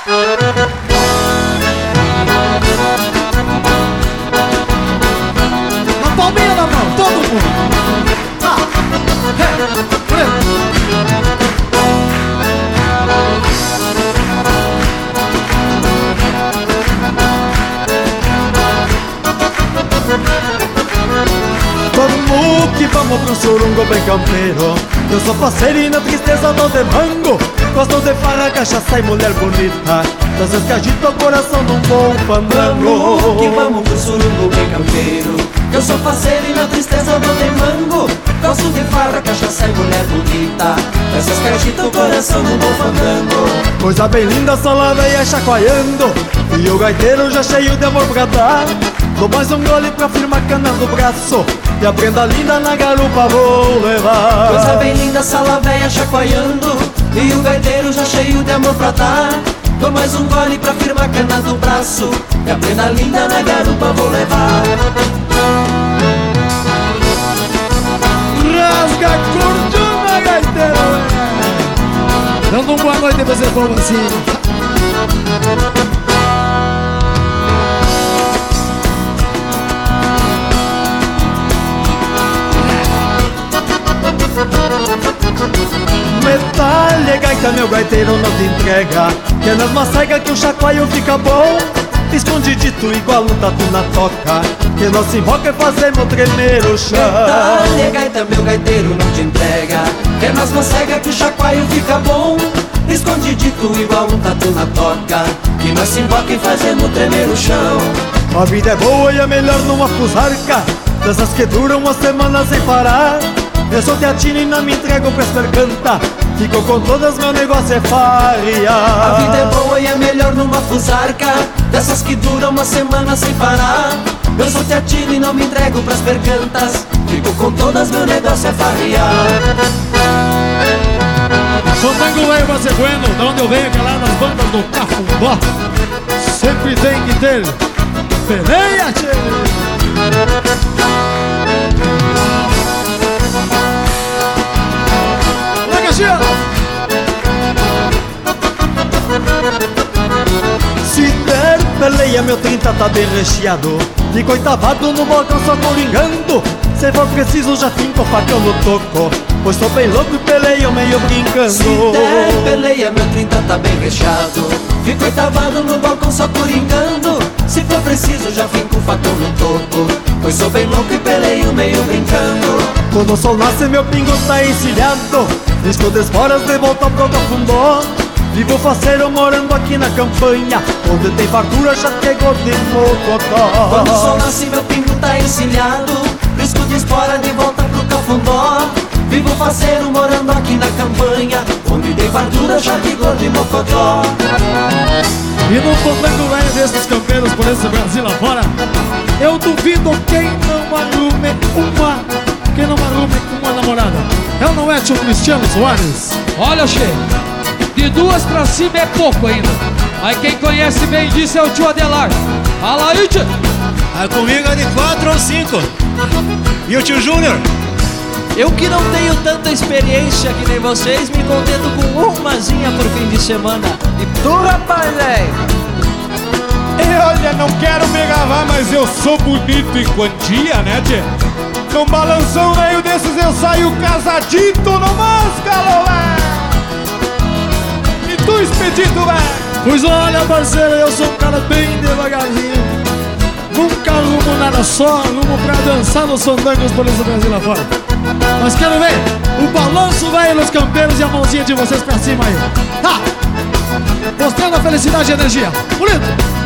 Uma palminha na mão, todo mundo. Vamos que vamos pro surungo bem campeiro. Eu sou parceiro e na tristeza não de mango. Gosto de farra, cachaça e mulher bonita. Danças que agitam o coração num bom fandango. Vamos que vamos pro surungo bem campeiro. Eu sou parceiro e na tristeza não de mango. Gosto de farra, cachaça e mulher bonita. Danças que agitam o coração num bom fandango. Coisa bem linda, sala veia chacoalhando. E o gaiteiro já cheio de amor pra dar. Dou mais um gole pra firmar a cana do braço. E a prenda linda na garupa vou levar. Coisa bem linda, sala véia chacoalhando. E o gaiteiro já cheio de amor pra dar. Dou mais um gole pra firmar a cana do braço. E a prenda linda na garupa vou levar. Rasga a cordona, gaiteiro. Dando uma boa noite pra você, povo assim. Metalha, gaita, meu gaiteiro não te entrega. Que é nas maceigas que o chacoalho fica bom. Escondidito igual um tatu na toca. Que nós se invoca e fazemos tremer o chão. Metalha, gaita, meu gaiteiro não te entrega. Que é nas maceigas que o chacoalho fica bom. Escondidito igual um tatu na toca. Que nós se invoca e fazemos tremer o chão. A vida é boa e é melhor numa fusarca. Dessas que duram uma semana sem parar. Eu sou teatino e não me entrego pra espercanta. Fico com todas, meu negócio é faria. A vida é boa e é melhor numa fusarca. Dessas que duram uma semana sem parar. Eu sou teatino e não me entrego pras percantas. Fico com todas, meu negócio é farriar. Fandango velho pra ser bueno. Da onde eu venho, que é lá nas bandas do Cafundó. Sempre tem que ter peleia, tchê. Se der peleia, meu 30 tá bem recheado. Fico oitavado no balcão só coringando. Se for preciso já finco o facão no toco. Pois sou bem louco e peleio meio brincando. Se der peleia, meu 30 tá bem recheado. Fico oitavado no balcão só coringando. Se for preciso já finco o facão no toco. Pois sou bem louco e peleio meio brincando. Quando o sol nasce meu pingo tá encilhado. Risco de esporas de volta pro Cafundó. Vivo faceiro morando aqui na campanha. Onde tem fartura já pegou de mocotó. Quando o sol nasce meu pingo tá encilhado. Risco de espora de volta pro Cafundó. Vivo faceiro morando aqui na campanha. Onde tem fartura já pegou de mocotó. E no fandango velho desses campeiros por esse Brasil afora, eu duvido quem não arrume uma namorada. É ou não é, tio Cristiano Soares? Olha, che, de 2 pra cima é pouco ainda. Mas quem conhece bem disso é o tio Adelar. Fala aí, tio. Comigo é de 4 ou 5. E o tio Júnior? Eu que não tenho tanta experiência que nem vocês, me contento com umazinha por fim de semana. E tu, rapaz, velho? Olha, não quero me gabar, mas eu sou bonito em quantia, né, tchê? Num balanção meio desses eu saio casadito no máscalo, velho! E tu, Expedito, velho? Pois olha, parceiro, eu sou um cara bem devagarzinho. Nunca arrumo nada, só arrumo pra dançar nos fandangos por esse Brasil lá fora. Mas quero ver o balanço velho nos campeiros e a mãozinha de vocês pra cima aí. Tá! Mostrando a felicidade e a energia. Bonito!